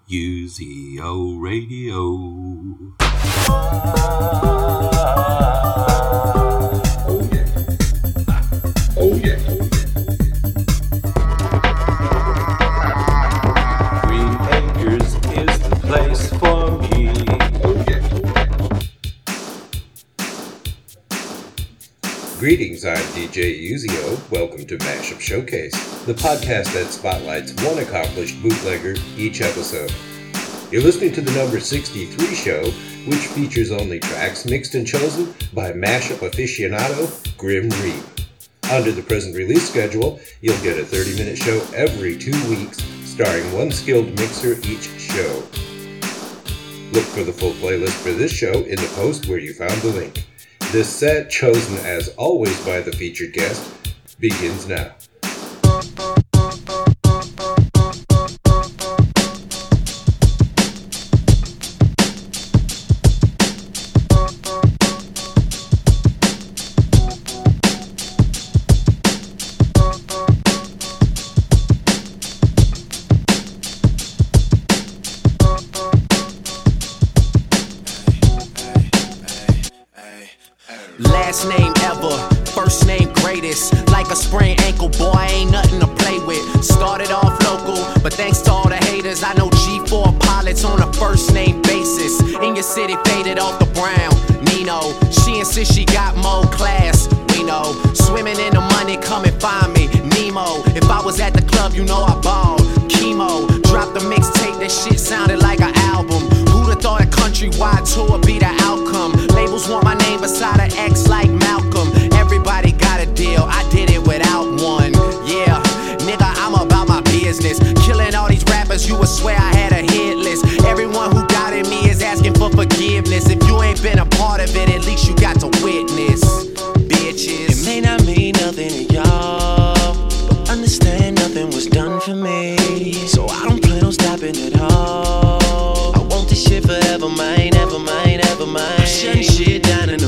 Uzio Radio. Oh yeah. Oh yeah. Green Acres is the place for me. Oh yeah. Greetings, I'm DJ Uzio. Welcome to Mashup Showcase, the podcast that spotlights one accomplished bootlegger each episode. You're listening to the number 63 show, which features only tracks mixed and chosen by mashup aficionado Grim Reap. Under the present release schedule, you'll get a 30-minute show every 2 weeks, starring one skilled mixer each show. Look for the full playlist for this show in the post where you found the link. This set, chosen as always by the featured guest, begins now. Last name ever, first name greatest. Like a sprained ankle, boy, ain't nothing to play with. Started off local, but thanks to all the haters, I know G4 pilots on a first name basis. In your city, faded off the brown. Nino, she insists she got more class. We know, swimming in the money, come and find me. Nemo, if I was at the club, you know I balled. Chemo, dropped the mixtape, that shit sounded like an album. Who'd have thought a countrywide tour be the outcome? Labels want my name beside an X like Malcolm. Everybody got a deal, I did it without one. Yeah, nigga, I'm about my business. Killing all these rappers, you would swear I had a hit list. Everyone who doubted me is asking for forgiveness. If you ain't been a part of it, at least you got to witness. Bitches. It may not mean nothing to y'all, but understand nothing was done for me. So I don't plan on stopping at all. I want this shit forever, mine, ever mine, ever mine. I'm shutting shit down in the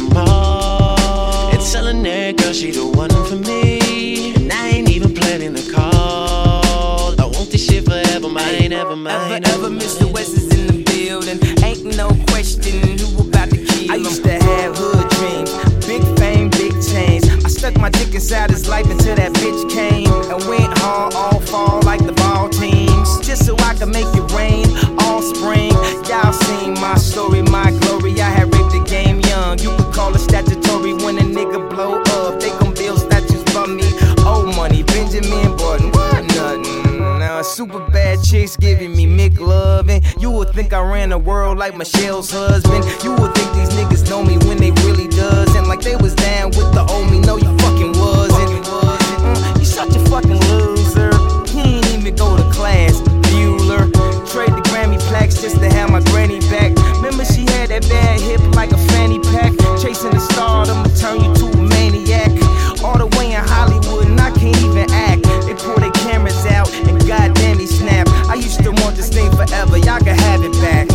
mall and telling that girl she the one for me. And I ain't even planning the call. I want this shit forever, mine, ever mine. Ever, Mr. West is in the building. Ain't no question who about to kill him. I used to have hood dreams, big fame, big chains. I stuck my dick inside his life until that bitch came and went hard all fall like the ball teams, just so I could make it rain all spring. Y'all seen my story, my glory. I had raped the game young. You could call it statutory when a nigga blow up. They gon' build statues for me. Old money, Benjamin Button, what nothing. Now a super bad chick's giving me McLovin'. You would think I ran the world like Michelle's husband. You would think these niggas know me when they really doesn't. Like they was down with the old me. No, you fucking wasn't. You such a fucking loser. He ain't even go to class. Bueller. Trade the Grammy plaques just to have my granny back. Remember she had that bad hip like a fanny pack. Chasing the star, I'ma turn you to a maniac. All the way in Hollywood and I can't even act. They pull their cameras out and goddamn he snap. I used to want this thing forever, y'all can have it back.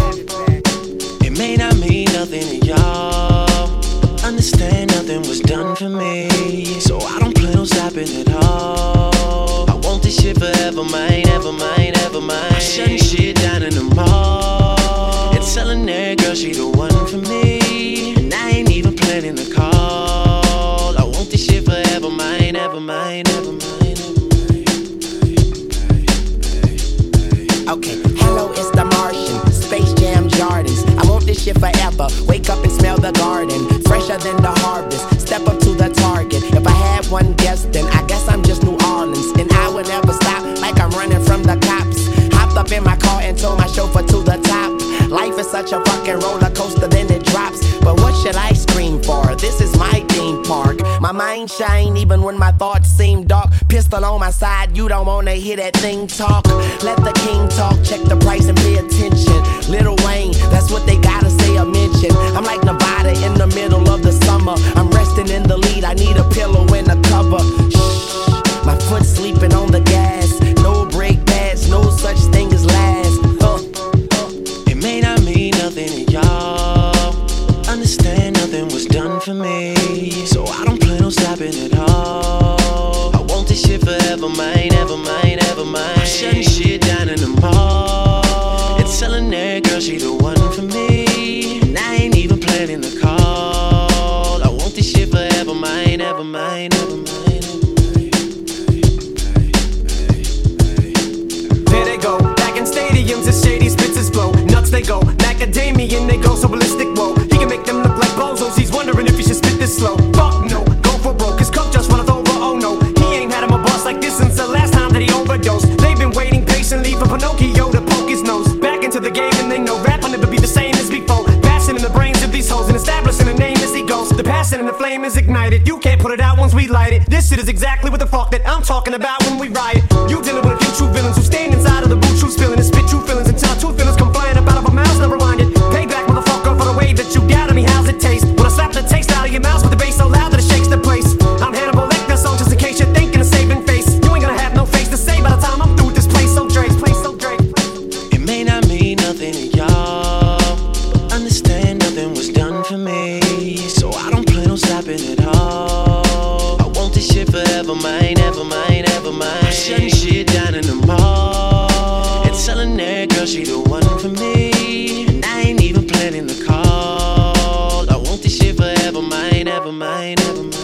It may not mean nothing to y'all, but understand nothing was done for me. So I don't plan on stopping at all. I want this shit forever, mine, ever mine, ever mine. I'm shutting shit down in the mall and telling that girl she the one for me. And I ain't even planning the call. I want this shit forever, mine, ever mine, ever mine, ever mine. Okay, hello, it's the Martian, Space Jam Jordans. I want this shit forever, wake up and smell the garden. Fresher than the harvest, step up to the target. If I had one guess, then I guess I'm just New Orleans. And I would never stop, like I'm running from the cops. Hopped up in my car and told my chauffeur to the top. Life is such a fucking roller coaster, then it drops. But what should I scream for? This is my theme park. My mind shine even when my thoughts seem dark. Pistol on my side, you don't wanna hear that thing talk. Let the king talk, check the price and pay attention. Lil Wayne, that's what they gotta say or mention. I'm like Nevada in the middle of the summer. I'm resting in the lead, I need a pillow and a cover. Shh, my foot sleeping on the gas. No brake pads, no such thing as last. It may not mean nothing to y'all, understand nothing was done for me. So I don't plan on stopping at all. I want this shit forever, mine, ever mine, ever mine. I'm shutting shit down in the mall macadamia and they go so ballistic. Whoa, he can make them look like bozos. He's wondering if he should spit this slow. Fuck no, go for broke. His cup just runneth over. Oh no, he ain't had him a boss like this since the last time that he overdosed. They've been waiting patiently for Pinocchio to poke his nose back into the game, and they know rap will never be the same as before. Passing in the brains of these hoes and establishing a name as he goes. The passion and the flame is ignited. You can't put it out once we light it. This shit is exactly what the fuck that I'm talking about when we riot. You dealing with a few true villains who stand inside of the boot, true spilling and spit true feelings until true feelings come flying up out of our mouths. Never mind it. Payback, motherfucker, for the way that you got at me. How's it taste? When I slap the taste out of your mouth with the bass so loud that it shakes the place. I'm Hannibal Lecter, so just in case you're thinking of saving face, you ain't gonna have no face to say by the time I'm through with this place. So Drake, It may not mean nothing to y'all, but understand nothing was done for me. So I don't plan on stopping at all. I want this shit forever, mine, ever mine, ever mine. I'm shutting shit down in the mall and telling that girl she the one for me. And I ain't even planning the call. I want this shit forever, mine, ever mine, ever mine.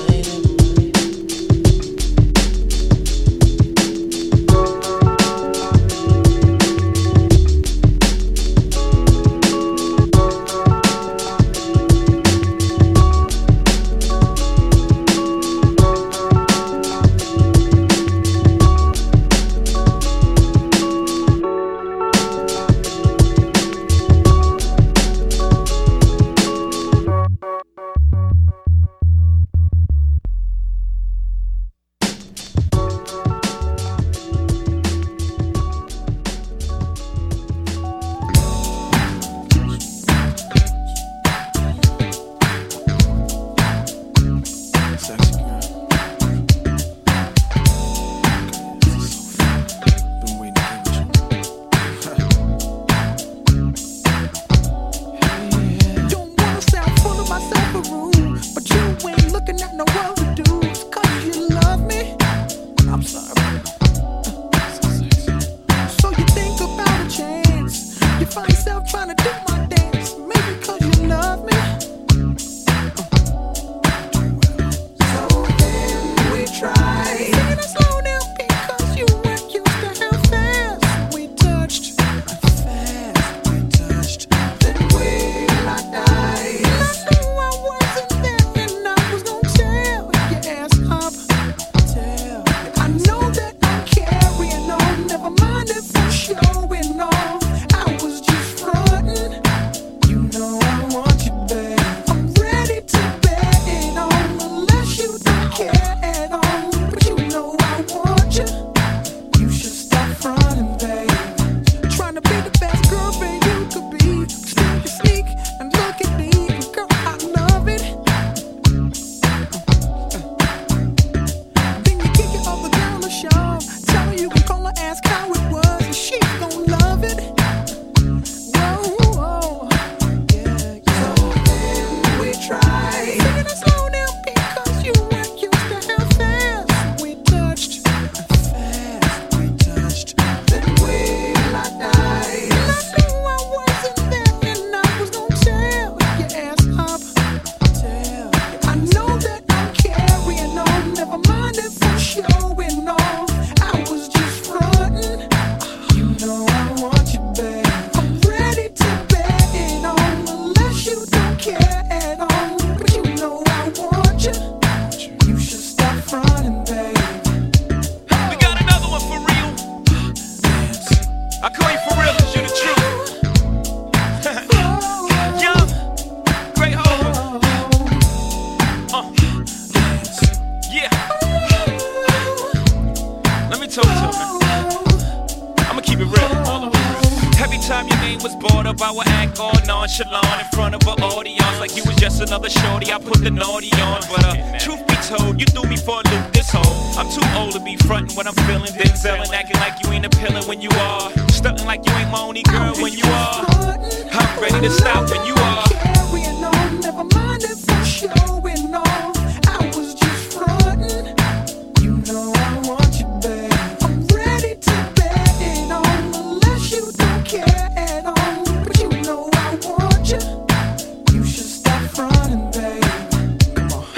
I would act all nonchalant in front of an audience like you was just another shorty. I put the naughty on, but truth be told, you threw me for a loop this whole. I'm too old to be frontin' when I'm feeling Denzel and acting like you ain't appealing when you are. Stuntin' like you ain't my only girl when you are. I'm ready to stop when you are. Carrying on, never mind if I'm showing off. I was just frontin'. You know I want you, babe. I'm ready to bet it on, unless you don't care at all. But you know I want you. You should stop frontin', babe. Come on.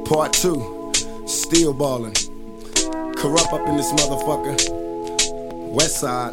Part 2, still ballin'. Corrupt up in this motherfucker. West side.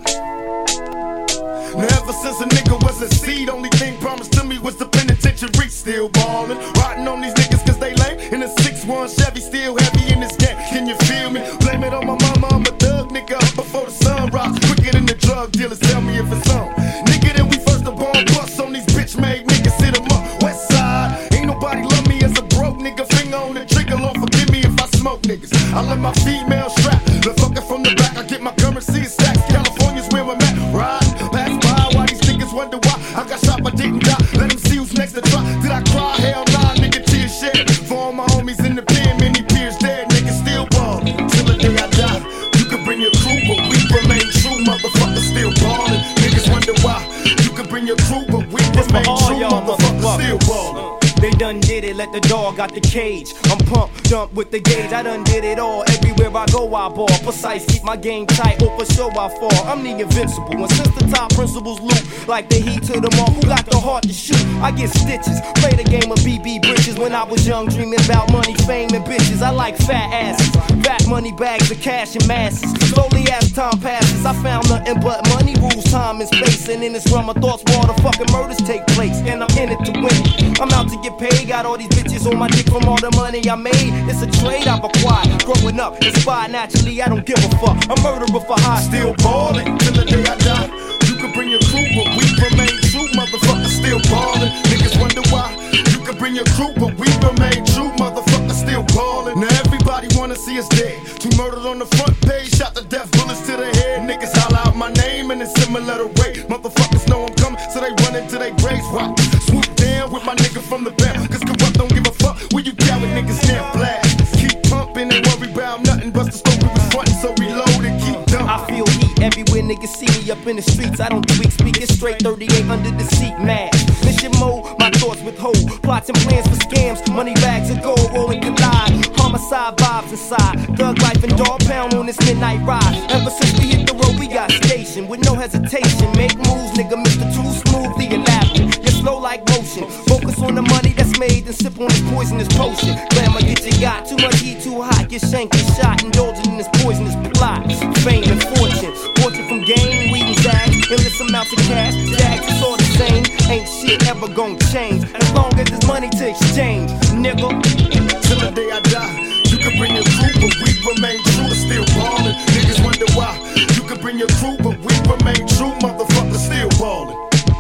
Now ever since a nigga was a seed, only thing promised to me was the penitentiary. Still ballin', riding on these niggas cause they lame. In a 6-1 Chevy, still heavy in this game. Can you feel me? Blame it on my mama, I'm a thug nigga. Up before the sun rise, quicker than the drug dealers. Tell me if it's on. Nigga, then we first up on bus on these bitch made niggas. Hit 'em up, West side. Ain't nobody love me as a broke nigga. Finger on the trigger, Lord forgive me if I smoke niggas. I let my female strap, the fucker from the back. I get my currency and stacks. California's where I'm at. Ride, pass by while these niggas wonder why I got shot but didn't die. Let them see who's next to try. Did I cry? Hell nah, nigga, tears shed. For all my homies in the pen, many peers dead. Niggas still ballin' till the day I die. You can bring your crew, but we remain true. Motherfuckers still ballin'. Niggas wonder why. You can bring your crew, but we remain true. Motherfuckers still ballin'. They done did it, let the dog out the cage. I'm pumped, dumped with the gauge. I done did it all. Everywhere I go, I ball. Precise, keep my game tight. Oh, for sure I fall. I'm the invincible. And since the top principles loot, like the heat to the mark, who got the heart to shoot? I get stitches. Play the game of BB bridges. When I was young, dreaming about money, fame, and bitches. I like fat asses, fat money bags of cash and masses. Slowly as time passes, I found nothing but money rules, time and space. And in this realm of thoughts, where all the fucking murders take place. And I'm in it to win it. I'm out to get paid, got all these bitches on my dick from all the money I made. It's a trade I've acquired. Growing up, inspired naturally, I don't give a fuck. A murderer for high. Still ballin' till the day I die. You can bring your crew, but we remain true. Motherfuckers still ballin'. Niggas wonder why. You can bring your crew, but we remain true. Motherfuckers still ballin'. Now everybody wanna see us dead. 2 murdered on the front page, shot to death, bullets to the head. Niggas holler out my name in a similar way. Motherfuckers know I'm coming, so they run into their graves. Rock, swoop down with my nigga from the back. Cause corrupt don't give a fuck where you got with niggas now blast. Keep pumping, ain't worry about nothing. Bust the story was frontin', so reload and keep dumping. I feel heat everywhere niggas see me up in the streets. I don't tweak, speaking straight 38 under the seat, mad. Mission mode, my thoughts withhold. Plots and plans for scams, money bags of gold rolling collide. Homicide vibes inside, thug life and dog pound on this midnight ride. Ever since we hit the road, we got stationed with no hesitation. Make moves, nigga, Mr. Too Smooth, the elaborate. You're slow like motion. Focus on the money that's made and sip on this poisonous potion. Glamour get you got, too much heat, too hot. Get shanked and shot, indulging in this poisonous plot. Fame and fortune, fortune from game, weed and zags, endless amounts of cash. Zags, it's all the same. Ain't shit ever gonna change as long as there's money to exchange, nigga. Till the day I die, you can bring your crew, but we remain true. Still ballin'. Niggas wonder why. You can bring your crew, but we remain true. Motherfuckers still ballin'.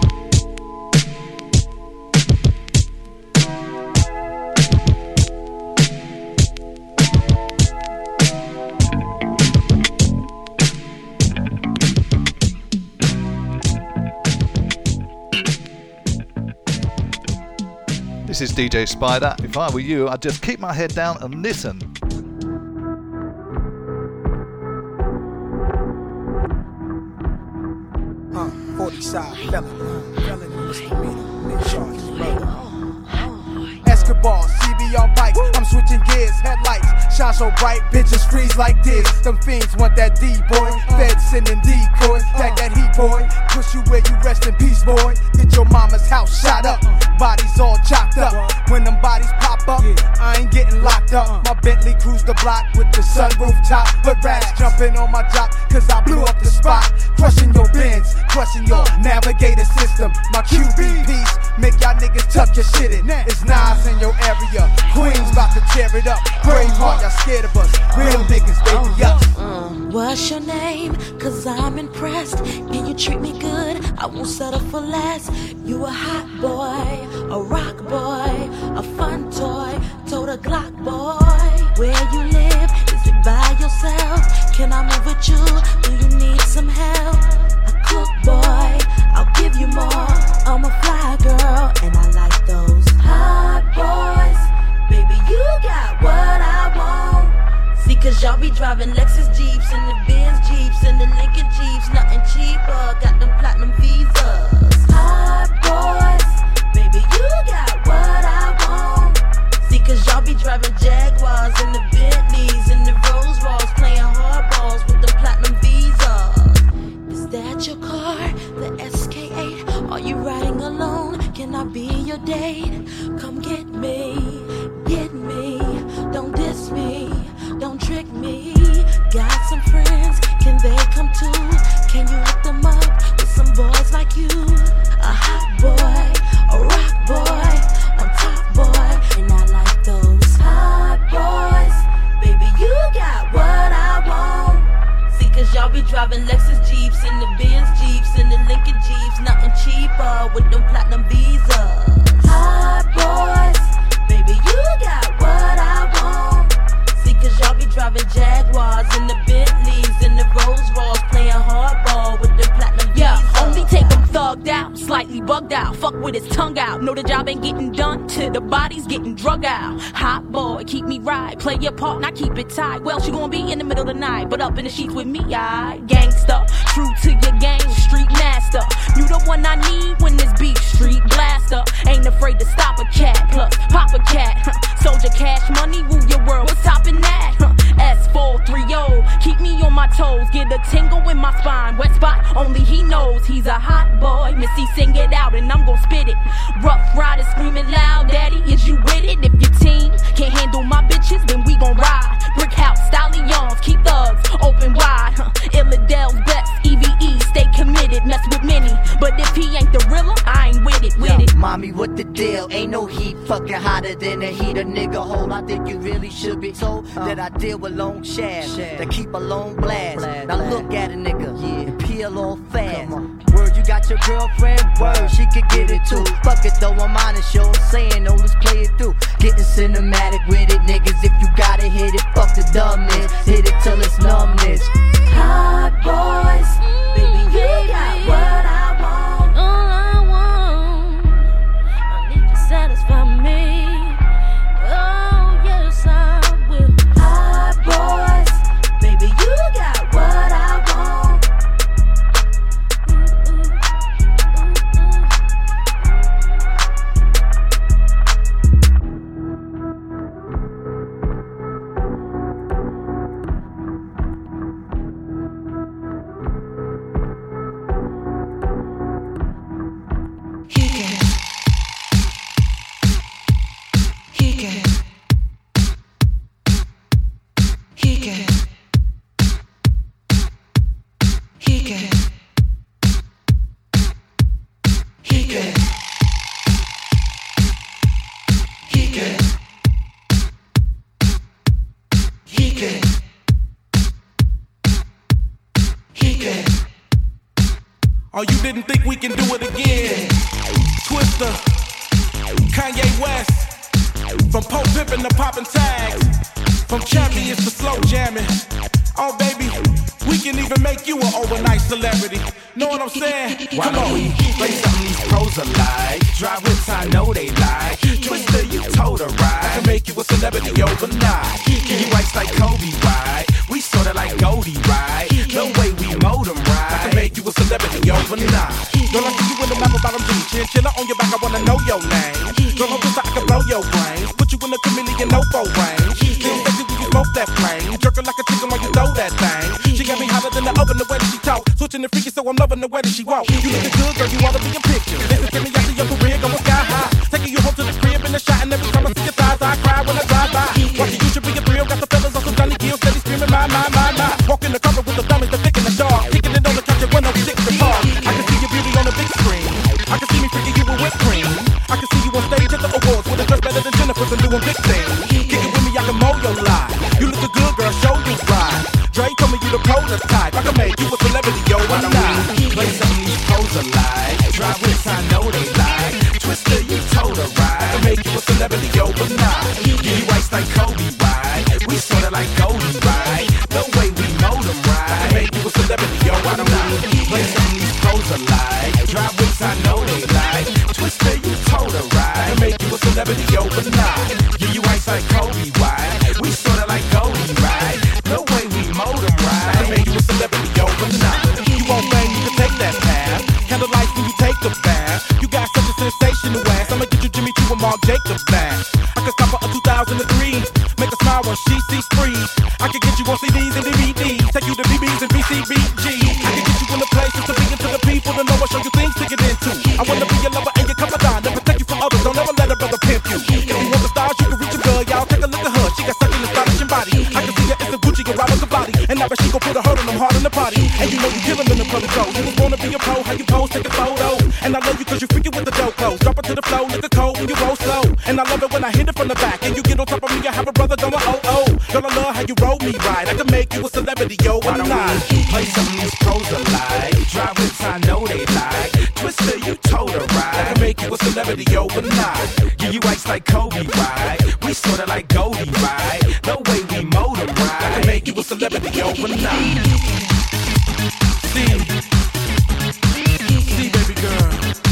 This is DJ Spider. If I were you, I'd just keep my head down and listen. 40 side felony, misdemeanor, mid-charge, murder. Escobar, CBR bikes, I'm switching gears, headlights, shine so bright, bitches freeze like this. Them fiends want that D-boy, feds sending decoys, tag that heat boy, push you where you rest in peace, boy. Get your mama's house shot up, bodies all chopped up. When them bodies pop up, I ain't getting locked up. My Bentley cruise the block with the sunroof top, but rats jumping on my jock, cause I blew up the spot. Crushing your bins, crushing your navigator system. My QB piece, make y'all niggas tuck your shit in. It's Nas in your area, Queens about to tear it up. Braveheart, y'all scared of us, real niggas, they be us. What's your name? Cause I'm impressed. Can you treat me good? I won't settle for less. You a hot boy, a rock boy, a fun toy, total Glock boy. Where you live? Is it by yourself? Can I move with you? Do you need some help? A cook boy, I'll give you more. I'm a fly girl and I like those hot boys. Baby, you got what I want. See, cause y'all be driving Lexus Jeeps and the Benz Jeeps and the Lincoln Jeeps. Nothing cheaper, got them platinum visas. Hot boys, baby, you got what I want. See, cause y'all be driving Jaguars and the Bentleys and the Rolls Royce, playing hardballs with the platinum visa. Is that your car, the SK8? Are you riding alone? Can I be your date? Come get me, miss me, don't trick me. Got some friends, can they come too? Can you hook them up with some boys like you? A hot boy, a rock boy, on top boy. And I like those hot boys. Baby, you got what I want. See, cause y'all be driving Lexus Jeeps and the Benz Jeeps and the Lincoln Jeeps. Nothing cheaper with them platinum visas. Hot boys. Baby, you got what I want. See, cause y'all be driving Jaguars and the Bentleys and the Rolls Royce, playing hardball with the platinum visas. Yeah, only take him thugged out, slightly bugged out. Fuck with his tongue out. Know the job ain't getting done till the body's getting drug out. Hot boy, keep me right. Play your part, not keep it tight. Well, she gon' be in the middle of the night, but up in the sheets with me, I gangsta. True to your game, street master. You the one I need when this beef street blaster. Ain't afraid to stop a cat, plus pop a cat. Soldier cash money, rule your world. What's topping that? S430, keep me on my toes. Get a tingle in my spine. Wet spot, only he knows. He's a hot boy. Missy, sing it out and I'm gon' spit it. Rough riders screaming loud, daddy, is you with it? If your team can't handle my bitches, then we gon' ride. Brick house, stallions, keep thugs open wide. Illadel's best, EVE, stay committed. Mess with many, but if he ain't the realer, I ain't with it, with it. Mommy, what the deal? Ain't no heat fucking hotter than a heater, nigga hole. I think you really should be told that I deal with long shafts that keep a long blast. Now look at a nigga and peel off fast. Word, you got your girlfriend? Word, she could get it too. Fuck it though, I'm honest, yo. I'm saying, no, let's play it through. Getting cinematic with it, niggas. If you gotta hit it, fuck the dumbness. Hit it till it's numbness. Hot boys, baby, you got what I want. All I want, I need to satisfy me. Oh, yes, I will. Hot boys, baby, you got what I want. Oh, you didn't think we can do it again? Twister, Kanye West, from Pope Pippin to poppin' tags, from champions to slow jamming. Oh, baby, we can even make you an overnight celebrity. Know what I'm saying? Why don't we play something these pros are like? Drive whips, I know they like. Twister, you told a ride. I can make you a celebrity overnight. Can you ice like Kobe, right? We sorta like Goldie, right? The way we mold them, right? I can make you a celebrity overnight. Girl, I see you in the map about them jeans. Chinchilla on your back, I wanna know your name. Girl, I'm just I can blow your brain. Put you in a chameleon, no phone range. Feel sexy when you smoke that flame. Jerking like a chicken while you throw that thing. She got me hotter than the oven, the way that she talk. Switching the freaky, so I'm loving the way that she walk. You looking good, girl, you wanna be in pictures. Listen to me, I see your career going sky high. Taking you home to the crib in the shot, and every time I see your thighs, I cry when I drive by. Watching you should be a thrill, got the fellas on some Johnny Gill, steady screaming, my. Walk in the cover with the dummies, the thick and the dark. Kicking it on the couch at 106 the park. I can see your beauty on the big screen. I can see me freaking you with whipped cream. I can see you on stage at the awards with a dress better than Jennifer's and doing big things. Kick it with me, I can mow your lie. You look good, girl, show you right. Dre told me you the prototype. I can make you a celebrity, yo, Why I'm don't not. we play something these pros are like? Drive whips, I know they like. Twister, you told a ride. I can make you a celebrity overnight. Give you ice like Kobe, right? We sorta like Goldie, right? The way we mold them, right? I can make you a celebrity, yo, why don't we play something these pros are like? Drive whips, I know they like. Twister, you told a ride. I can make you a celebrity overnight. Give you ice like Kobe, right? We sorta like Goldie, right? The way we mold them, right? I can make you a celebrity overnight. You won't bang, you can take that path. Candlelight when you take the bath. You got such a sensational ass. I'ma get you Jimmy Choo and Mark Jacobs back. I can stop her a 2003. Make her smile when she sees free. I can get you on CDs and DVDs. Take you to BBs and BCBG. I can get you in the places to be into the people to know I show you things to get into. I wanna be your lover and your confidant. Never take you from others. Don't ever let a brother pimp you. If you want the stars, you can reach a girl. Y'all take a look at her. She got such in the style. And you know you killing in the public show. You was wanna be a pro, how you pose, take a photo. And I love you cause you freaking with the dope clothes. Drop it to the flow, lick a cold when you roll slow. And I love it when I hit it from the back. And you get on top of me, I have a brother going oh. Girl, I love how you roll me right. I can make you a celebrity, yo, why don't we play some of these pros alike? Drive with I know they like. Twister, you told her right. I can make you a celebrity overnight. Give you ice like Kobe, right? We sorta like Goldie, right? The way we motor right. I can make you a celebrity overnight. See, baby girl.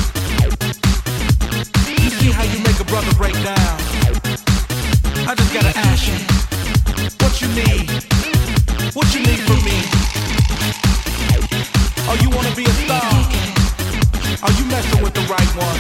You see how you make a brother break down? I just gotta ask you, what you need? What you need from me? Oh, you wanna be a star? Are you messing with the right one?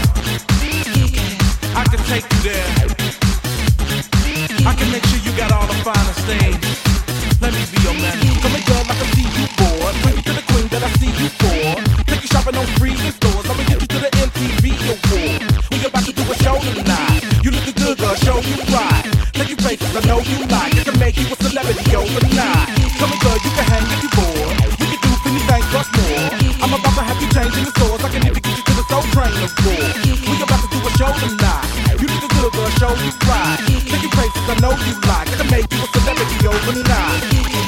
I can take you there. I can make sure you got all the finest things. Let me be your man. Come here, girl, I can see you bored. Bring you to the queen that I see you for. Take you shopping on freezing stores. I'ma get you to the MTV award. We about to do a show tonight. You looking good, girl, show you right. Take you places I know you like. I can make you a celebrity overnight. Come here, girl, you can hang if you bored. We can do anything plus more. I'm about to have you changing the stores. I can even get you to the Soul Train award. We about to do a show tonight. You looking good, girl, show you right. Take you places I know you like. I can make you a celebrity overnight.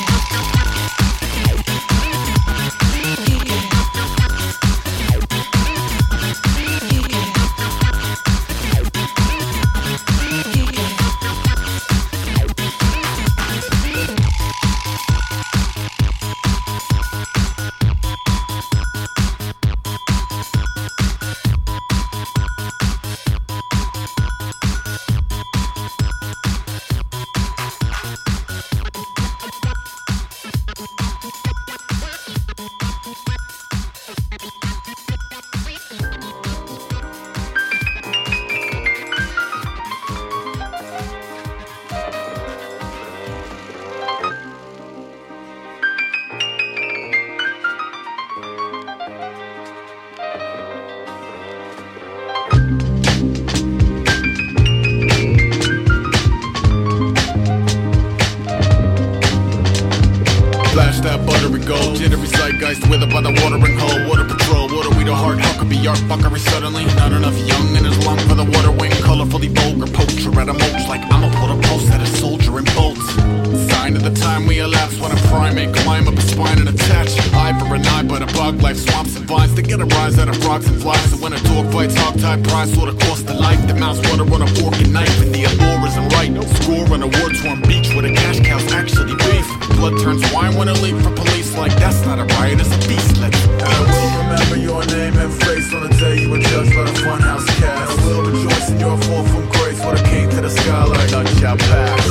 Zeitgeist withered by the watering hole. Water patrol, water we the heart. How could be art fuckery suddenly? Not enough young in his lung for the water wing. Colorfully vulgar poacher at a moach like I'ma put a post at a soldier in bolts. Sign of the time we elapse when a primate climb up a spine and attach eye for an eye, but a bug life swamps and vines to get a rise out of frogs and flies. So when a dog fights hog-tied prize, sort of cost the life. The mouse water on a fork and knife, and the allure isn't right. Score on a war-torn beach where the cash cows actually beef. Blood turns wine when a leap for police. Like that's not a riot, it's a beast. Let's go. I will remember your name and face on the day you were judged by the funhouse cast. I will rejoice in your fall from grace. What a king to the sky like none shall pass.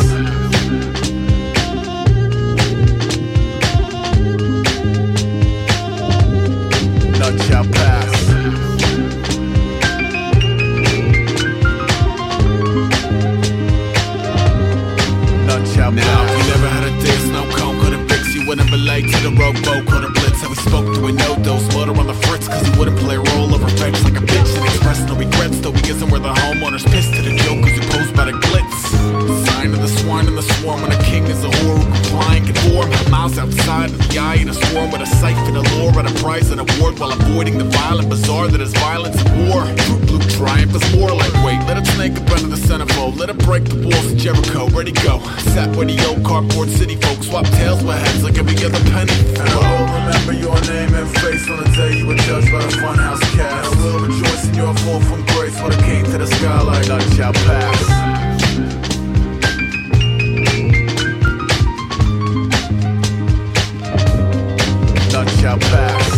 None shall pass. None shall pass. Now, we never had a day of snow cone. Couldn't fix you, wouldn't relate to the rowboat. Caught a blitz, how we spoke to a no-dose. Motor on the fritz, cause he wouldn't play role over fetch like a bitch. And express no regrets, though he isn't where the homeowner's pissed at the jokers who pose by the glitz. Sign of the swine and the swarm when a king is a whore who complying conform. Miles outside of the eye in a swarm with a siphon, a lure, at a prize, and award while avoiding the violent bazaar that is violence and war. True blue triumph is more like weight. Let it snake up under the centerfold. Let it break the walls of Jericho. Ready go. Sat where the old cardboard city folks swap tails with heads like every other penny. And I will remember your name and face on the day you were judged by the funhouse cast. I will rejoice in your fall from grace. What a king to the sky like none shall pass. None shall pass.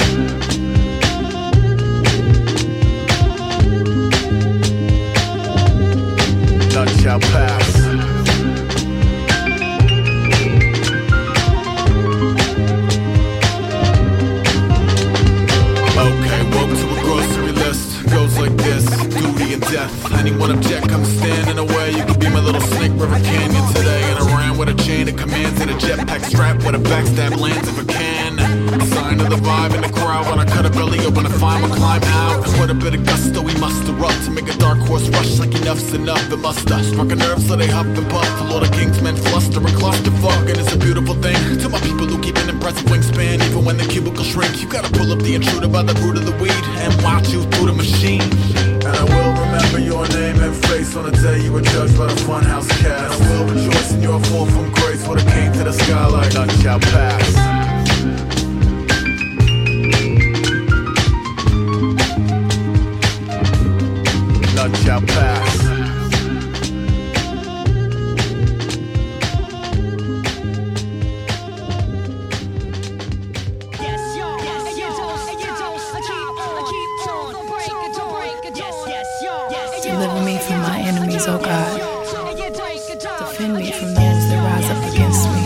None shall pass. Okay, woke to a grocery list. Goes like this, duty and death. Anyone object, come stand in the way. You could be my little Snake River Canyon today. And I ran with a chain of commands and a jetpack strap with a backstab lands if I can. sign of the vibe in the crowd. When I cut a belly open to find my climb out. And with a bit of gusto we muster up to make a dark horse rush like enough's enough. It must have struck a nerve so they huff and puff. A lot of kings men fluster and clusterfuck. And it's a beautiful thing to my people who keep an impressive wingspan. Even when the cubicle shrink, you gotta pull up the intruder by the root of the weed and watch you through the machine. And I will remember your name and face on the day you were judged by the funhouse cast. I will rejoice in your fall from grace when it came to the sky like none shall pass. None shall pass. Deliver me from my enemies, O God. Defend me from those that rise up against me.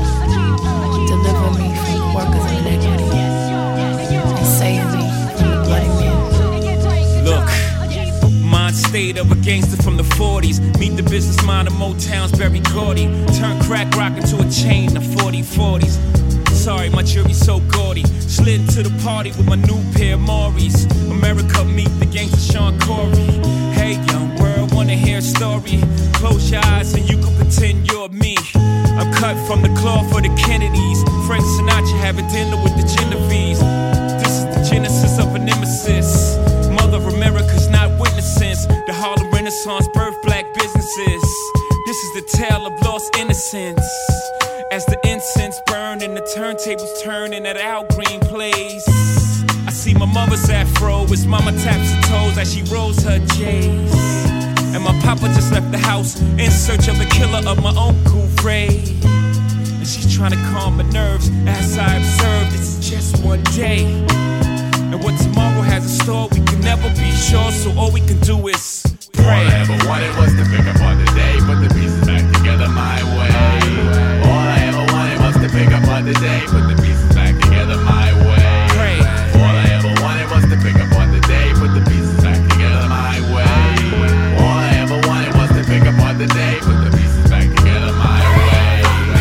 Deliver me from the workers of iniquity. And save me from the bloody men. Look, mind state of a gangster from the 40s. Meet the business mind of Motown's Berry Gordy. Turn crack rock into a chain of 40/40s. Sorry, my jury's so gaudy. Slid into the party with my new pair of Maury's. America meet the gangster Sean Corey. Hey, young world, wanna hear a story? Close your eyes and you can pretend you're me. I'm cut from the cloth for the Kennedys. Frank Sinatra having dinner with the Genovese. This is the genesis of a nemesis. Mother of America's not witnessing the Harlem Renaissance birth black businesses. This is the tale of lost innocence. As the incense burned and the turntables turn and that Al Green plays. I see my mother's afro as mama taps her toes as she rolls her J's. And my papa just left the house in search of the killer of my uncle Ray. And she's trying to calm my nerves as I observe this is just one day. And what tomorrow has in store we can never be sure, so all we can do is pray. All I ever wanted was to pick up on the day, put the pieces back together my way. All I ever wanted was to pick up on the day, put the pieces back together my way. Pray. All I ever wanted was to pick up on the day, put the pieces back together my way. All I ever wanted was to pick up on the day, put the pieces back together my way.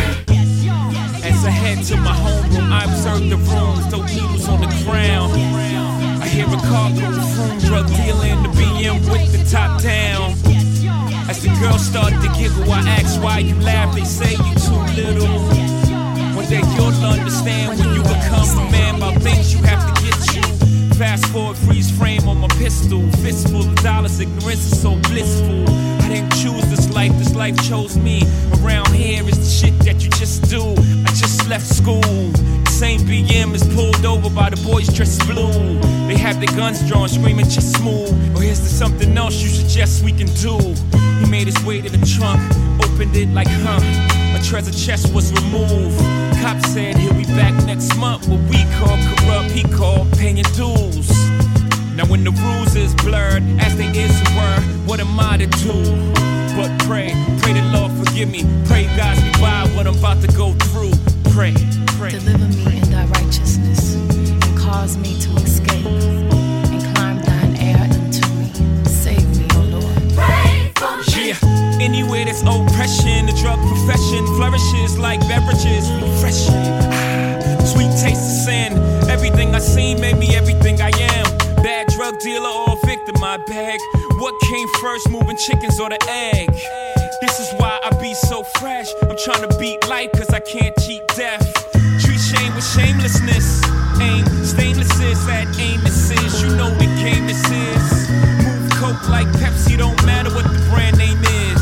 As I head to my homeroom, I observe the rooms, those needles on the ground. I hear a car go from drug dealing, the BM with the top down. As the girls start to giggle, I ask why you laugh, they say you too little. One day you'll understand when you become a man about things you have to get you. Fast forward, freeze frame on my pistol. Fistful of dollars, ignorance is so blissful. I didn't choose this life chose me. Around here is the shit that you just do. I just left school. The same BM is pulled over by the boys dressed blue. They have their guns drawn, screaming just smooth. Or is there something else you suggest we can do? He made his way to the trunk, opened it like a treasure chest was removed. Cop said he'll be back next month. What we call corrupt, he called paying dues. Now when the rules is blurred, as they is and were, what am I to do? But pray the Lord forgive me. Pray guides me by what I'm about to go through. Pray. Deliver me in thy righteousness, and cause me to escape, and climb thine air into me. Save me, O Lord. Pray for me. Yeah, anywhere there's oppression, the drug profession flourishes like beverages, refreshing. Sweet taste of sin. Everything I seen made me everything I am. Bad drug dealer or victim, I beg. What came first, moving chickens or the egg? This is why I be so fresh. I'm trying to beat life cause I can't cheat death. Treat shame with shamelessness. Aim stainless is that Amos is. You know the game this is. Move coke like Pepsi, don't matter what the brand name is.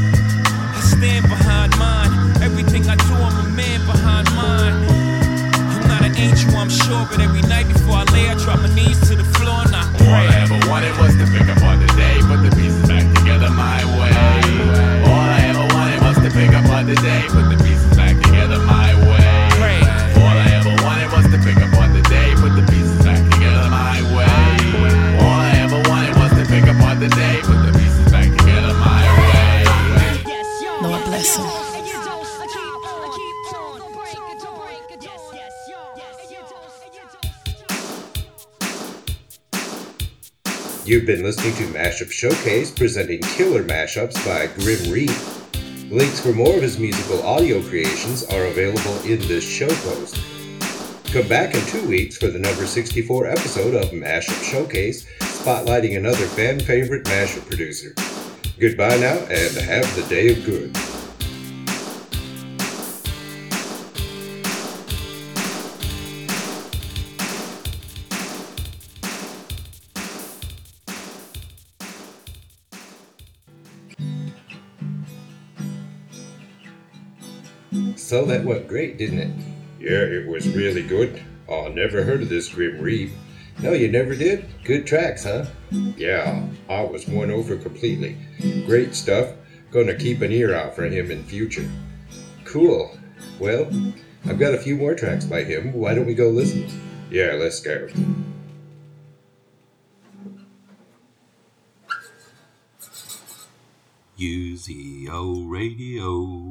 I stand behind mine. Everything I do, I'm a man behind mine. I'm not an angel, I'm sure, but every night before I lay, I drop my knees to the floor and I pray. All I ever wanted was to pick up on the day, put the pieces back together my way. All I ever wanted was to pick up on the day, put the pieces back together my way. Pray. All I ever wanted was to pick up on the day, put the pieces back together my way. All I ever wanted was to pick up on the day, put the pieces back together my way. Lord bless him. You've been listening to Mashup Showcase, presenting killer mashups by Grim Reap. Links for more of his musical audio creations are available in this show post. Come back in 2 weeks for the number 64 episode of Mashup Showcase, spotlighting another fan favorite mashup producer. Goodbye now, and have the day of good. So that went great, didn't it? Yeah, it was really good. Oh, never heard of this Grim Reap. No, you never did? Good tracks, huh? Yeah, I was won over completely. Great stuff. Gonna keep an ear out for him in future. Cool. Well, I've got a few more tracks by him. Why don't we go listen? Yeah, let's go. UZO Radio.